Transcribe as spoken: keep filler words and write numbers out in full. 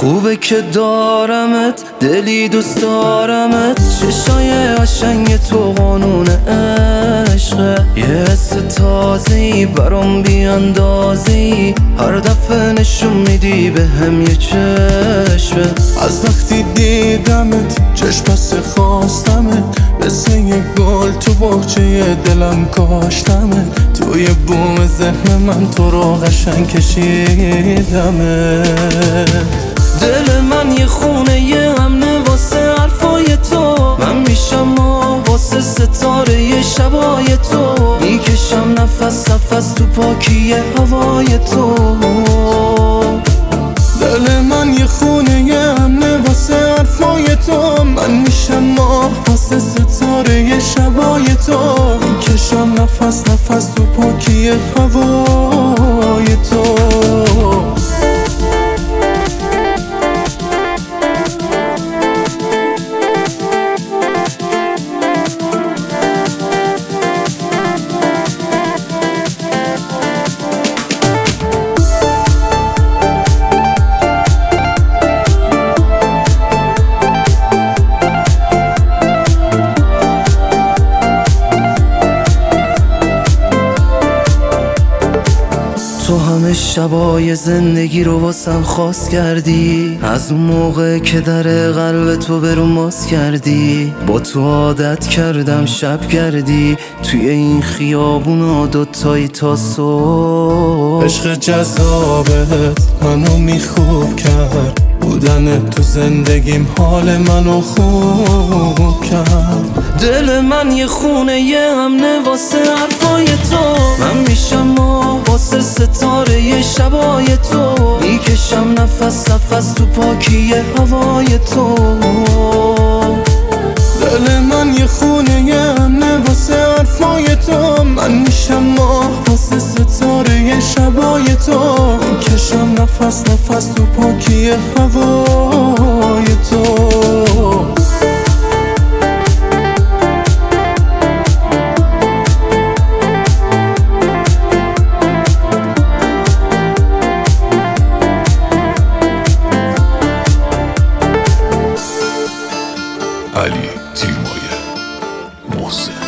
خوبه که دارمت، دلی دوست دارمت، چشای قشنگ تو قانون عشقه، یه حس تازه‌ای برام بیاندازی، هر دفعه نشون میدی به هم یه چشمه. از وقتی دیدمت چشم بس خواستمت، مثل یه گل تو باغچه دلم کاشتمت، توی بوم ذهن من تو رو قشنگ کشیدمت. دل من یه خونه یه امنه واسه حرفای تو، من میشم ما واسه ستاره یه شبای تو، میکشم نفس نفس تو پاکی هوای تو. دل من یه خونه یه امنه واسه حرفای تو، من میشم ما واسه ستاره یه شبای تو، میکشم نفس نفس تو پاکی هوای تو. تو همه شبای زندگی رو واسم خاص کردی، از اون موقع که در قلب تو برو ماس کردی، با تو عادت کردم شب گردی، توی این خیابونا دوتایی تا صبح. عشق جذابت منو میخوب کرد، بودن تو زندگیم حال منو خوب کرد. دل من یه خونه یه امنه واسه حرفای تو، من میشم ما واسه ستاره یه شبای تو، میکشم نفس نفس تو پاکی هوای تو. دل من یه خونه یه امنه واسه حرفای تو، من میشم ما واسه ستاره یه شبای تو، میکشم نفس نفس تو پاکی هوای تو. علی تیمایه محسن